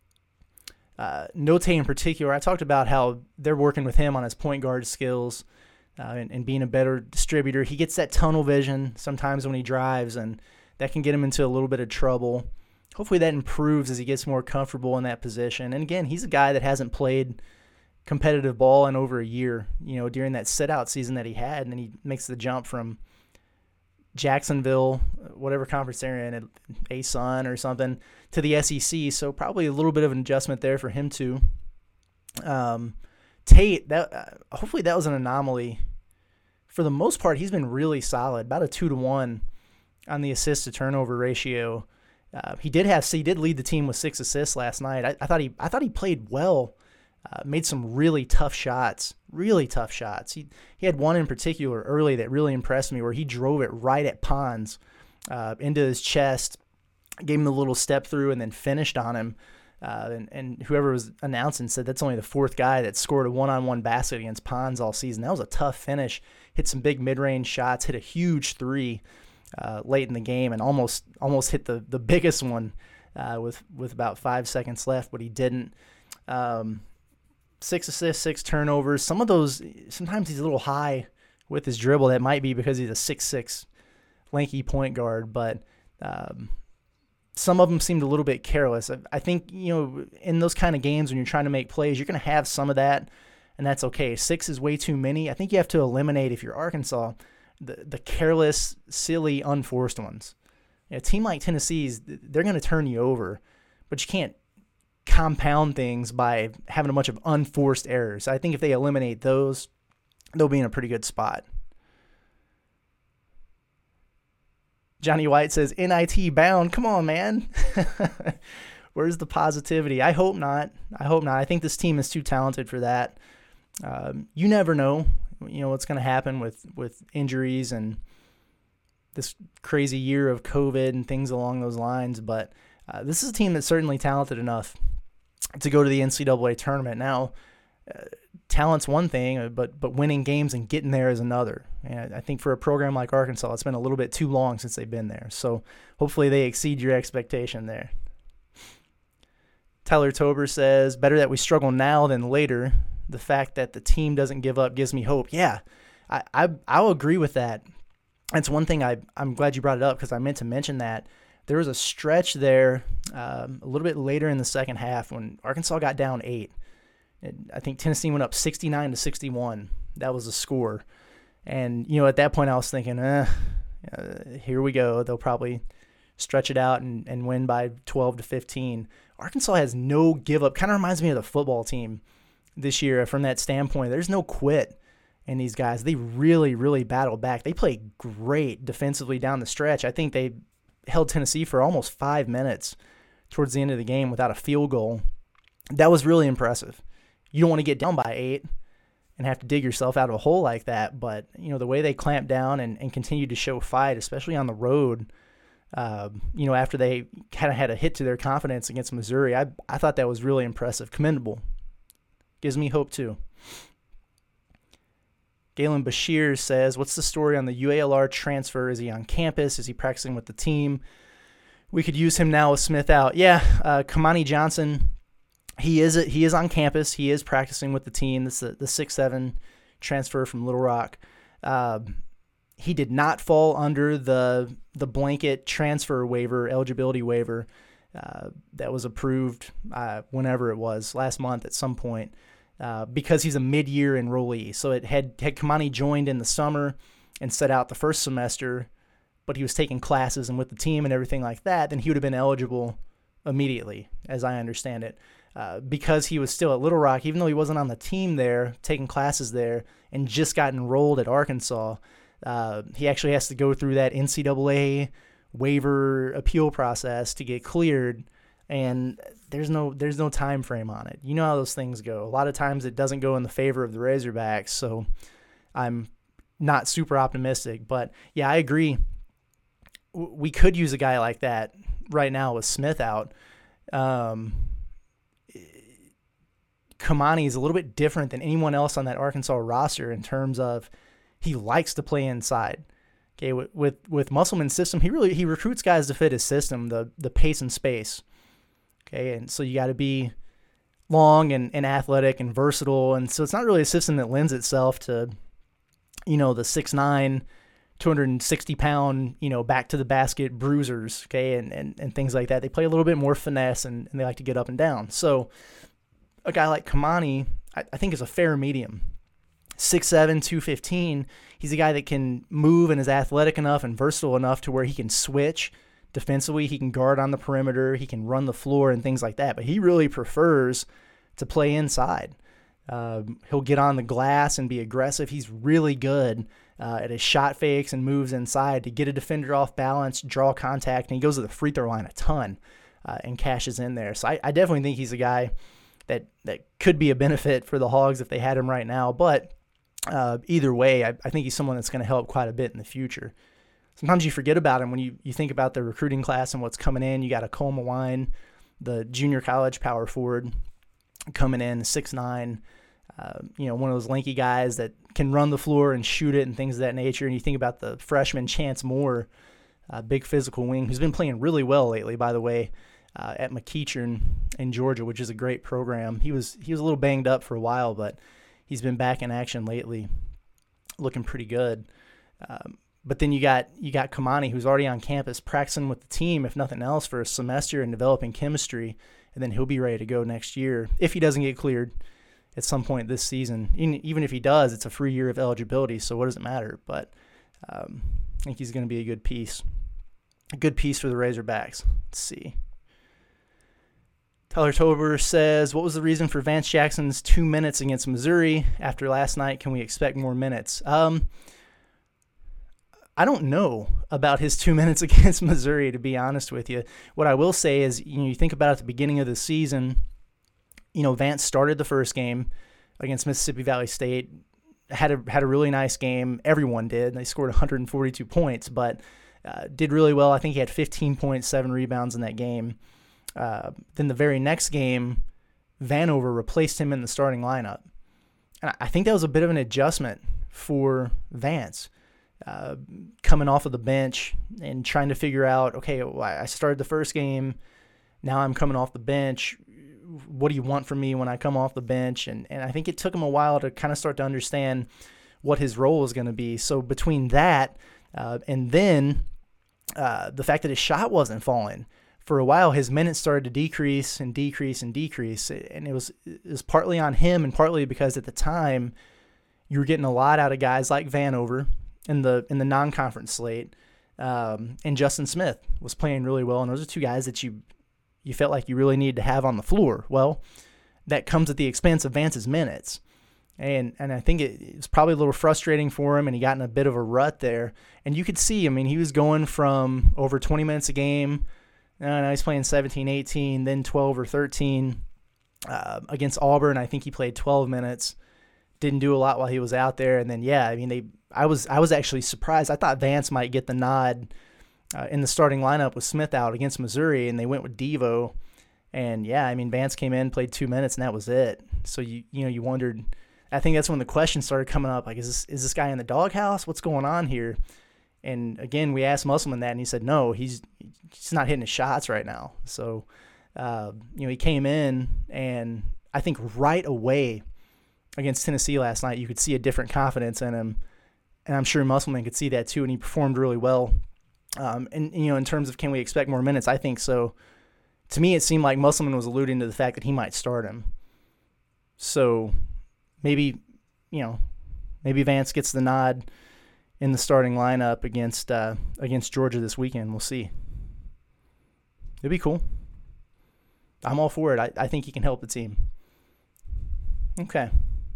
uh, Note in particular, I talked about how they're working with him on his point guard skills uh, and, and being a better distributor. He gets that tunnel vision sometimes when he drives, and that can get him into a little bit of trouble. Hopefully that improves as he gets more comfortable in that position. And again, he's a guy that hasn't played competitive ball in over a year, you know, during that sit-out season that he had, and then he makes the jump from Jacksonville, whatever conference they're in, A S U N or something, to the S E C. So probably a little bit of an adjustment there for him too. Um, Tate, that uh, hopefully that was an anomaly. For the most part, he's been really solid, about a two to one on the assist to turnover ratio. Uh, he did have, he did lead the team with six assists last night. I, I thought he, I thought he played well. Uh, made some really tough shots, really tough shots. He he had one in particular early that really impressed me, where he drove it right at Pons uh, into his chest, gave him a little step through, and then finished on him. Uh, and, and whoever was announcing said that's only the fourth guy that scored a one-on-one basket against Pons all season. That was a tough finish. Hit some big mid-range shots, hit a huge three uh, late in the game, and almost almost hit the the biggest one uh, with with about five seconds left, but he didn't. Um, Six assists, six turnovers. Some of those, sometimes he's a little high with his dribble. That might be because he's a six six lanky point guard, but um, some of them seemed a little bit careless. I, I think, you know, in those kind of games when you're trying to make plays, you're going to have some of that, and that's okay. Six is way too many. I think you have to eliminate, if you're Arkansas, the, the careless, silly, unforced ones. You know, a team like Tennessee's, they're going to turn you over, but you can't compound things by having a bunch of unforced errors. I think if they eliminate those, they'll be in a pretty good spot. Johnny White says, N I T bound. Come on, man. Where's the positivity? I hope not. I hope not. I think this team is too talented for that. Um, you never know, you know, what's going to happen with, with injuries and this crazy year of COVID and things along those lines. But uh, this is a team that's certainly talented enough to go to the N C double A tournament. Now, uh, talent's one thing, but but winning games and getting there is another. And I think for a program like Arkansas, it's been a little bit too long since they've been there. So hopefully they exceed your expectation there. Tyler Tober says, better that we struggle now than later. The fact that the team doesn't give up gives me hope. Yeah, I, I, I'll agree with that. It's one thing I, I'm glad you brought it up, because I meant to mention that. There was a stretch there um, a little bit later in the second half when Arkansas got down eight. And I think Tennessee went up sixty-nine to sixty-one. That was the score. And, you know, at that point I was thinking, eh, uh, here we go. They'll probably stretch it out and, and win by twelve to fifteen. Arkansas has no give up. Kind of reminds me of the football team this year from that standpoint. There's no quit in these guys. They really, really battled back. They played great defensively down the stretch. I think they held Tennessee for almost five minutes towards the end of the game without a field goal. That was really impressive. You don't want to get down by eight and have to dig yourself out of a hole like that, but you know, the way they clamped down and, and continued to show fight, especially on the road, uh, you know, after they kind of had a hit to their confidence against Missouri, I I thought that was really impressive, commendable. Gives me hope too. Galen Bashir says, what's the story on the U A L R transfer? Is he on campus? Is he practicing with the team? We could use him now with Smith out. Yeah, uh, Kamani Johnson, he is a, he is on campus. He is practicing with the team. This is the six seven transfer from Little Rock. Uh, he did not fall under the the blanket transfer waiver, eligibility waiver uh, that was approved uh, whenever it was, last month at some point, uh, because he's a mid-year enrollee. So it had, had Kamani joined in the summer and set out the first semester, but he was taking classes and with the team and everything like that, then he would have been eligible immediately, as I understand it. Uh, because he was still at Little Rock, even though he wasn't on the team there, taking classes there, and just got enrolled at Arkansas, uh, he actually has to go through that N C double A waiver appeal process to get cleared, and there's no there's no time frame on it. You know how those things go. A lot of times it doesn't go in the favor of the Razorbacks, so I'm not super optimistic. But, yeah, I agree. We could use a guy like that right now with Smith out. Um, Kamani is a little bit different than anyone else on that Arkansas roster in terms of he likes to play inside. Okay, with with, with Musselman's system, he really he recruits guys to fit his system, the the pace and space. Okay, and so you got to be long and, and athletic and versatile, and so it's not really a system that lends itself to, you know, the six nine, two hundred sixty pound, you know, back to the basket bruisers, okay, and, and, and things like that. They play a little bit more finesse, and, and they like to get up and down. So a guy like Kamani, I, I think, is a fair medium. six seven, two fifteen, he's a guy that can move and is athletic enough and versatile enough to where he can switch defensively, he can guard on the perimeter, he can run the floor and things like that, but he really prefers to play inside. Um, he'll get on the glass and be aggressive. He's really good uh, at his shot fakes and moves inside to get a defender off balance, draw contact, and he goes to the free throw line a ton uh, and cashes in there. So I, I definitely think he's a guy that that could be a benefit for the Hogs if they had him right now. But uh, either way, I, I think he's someone that's going to help quite a bit in the future. Sometimes you forget about him when you, you think about the recruiting class and what's coming in. You got a Cole Mawine, the junior college power forward, coming in, six nine, uh, you know, one of those lanky guys that can run the floor and shoot it and things of that nature. And you think about the freshman Chance Moore, uh, big physical wing, who's been playing really well lately, by the way, uh, at McEachern in Georgia, which is a great program. He was he was a little banged up for a while, but he's been back in action lately, looking pretty good. Um, but then you got you got Kamani, who's already on campus practicing with the team, if nothing else, for a semester and developing chemistry, and then he'll be ready to go next year if he doesn't get cleared at some point this season. Even if he does, it's a free year of eligibility, so what does it matter? But um, I think he's going to be a good piece. A good piece for the Razorbacks. Let's see. Tyler Tober says, what was the reason for Vance Jackson's two minutes against Missouri? After last night, can we expect more minutes? Um, I don't know about his two minutes against Missouri, to be honest with you. What I will say is, you know, you think about it at the beginning of the season, you know, Vance started the first game against Mississippi Valley State, had a had a really nice game. Everyone did. They scored one hundred forty-two points, but uh, did really well. I think he had fifteen points, seven rebounds in that game. Uh, then the very next game, Vanover replaced him in the starting lineup. And I think that was a bit of an adjustment for Vance, uh, coming off of the bench and trying to figure out, okay, well, I started the first game, now I'm coming off the bench. What do you want from me when I come off the bench? And, and I think it took him a while to kind of start to understand what his role was going to be. So between that uh, and then uh, the fact that his shot wasn't falling, for a while, his minutes started to decrease and decrease and decrease, and it was it was partly on him and partly because at the time you were getting a lot out of guys like Vanover in the in the non-conference slate, um, and Justin Smith was playing really well, and those are two guys that you you felt like you really needed to have on the floor. Well, that comes at the expense of Vance's minutes, and and I think it, it was probably a little frustrating for him, and he got in a bit of a rut there, and you could see, I mean, he was going from over twenty minutes a game. Uh, now he's playing seventeen, eighteen, then twelve or thirteen uh, against Auburn. I think he played twelve minutes. Didn't do a lot while he was out there, and then yeah, I mean they. I was I was actually surprised. I thought Vance might get the nod uh, in the starting lineup with Smith out against Missouri, and they went with Devo. And yeah, I mean Vance came in, played two minutes, and that was it. So you you know you wondered. I think that's when the questions started coming up. Like, is this is this guy in the doghouse? What's going on here? And again, we asked Musselman that, and he said, no, he's he's not hitting his shots right now. So, uh, you know, he came in, and I think right away against Tennessee last night, you could see a different confidence in him. And I'm sure Musselman could see that too, and he performed really well. Um, and, you know, in terms of can we expect more minutes, I think so. To me, it seemed like Musselman was alluding to the fact that he might start him. So maybe, you know, maybe Vance gets the nod in the starting lineup against uh, against Georgia this weekend. We'll see. It'd be cool. I'm all for it. I, I think he can help the team. Okay.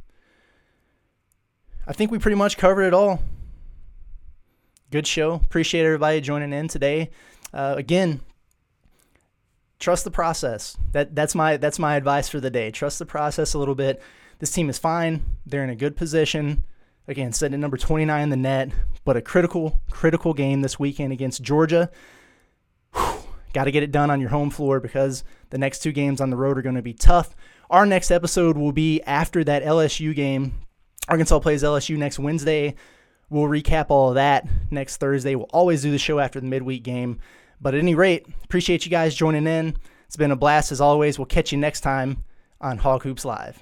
I think we pretty much covered it all. Good show. Appreciate everybody joining in today. Uh, again, trust the process. That that's my that's my advice for the day. Trust the process a little bit. This team is fine. They're in a good position. Again, sitting at number twenty-nine in the net, but a critical, critical game this weekend against Georgia. Got to get it done on your home floor because the next two games on the road are going to be tough. Our next episode will be after that L S U game. Arkansas plays L S U next Wednesday. We'll recap all of that next Thursday. We'll always do the show after the midweek game. But at any rate, appreciate you guys joining in. It's been a blast as always. We'll catch you next time on Hog Hoops Live.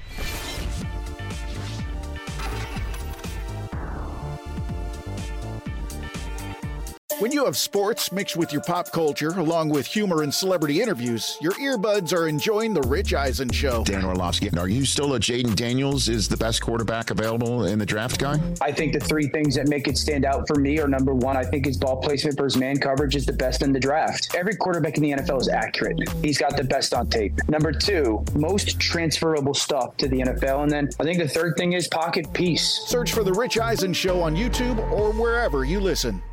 When you have sports mixed with your pop culture, along with humor and celebrity interviews, your earbuds are enjoying The Rich Eisen Show. Dan Orlovsky, are you still a Jaden Daniels is the best quarterback available in the draft guy? I think the three things that make it stand out for me are, number one, I think his ball placement versus man coverage is the best in the draft. Every quarterback in the N F L is accurate. He's got the best on tape. Number two, most transferable stuff to the N F L. And then I think the third thing is pocket peace. Search for The Rich Eisen Show on YouTube or wherever you listen.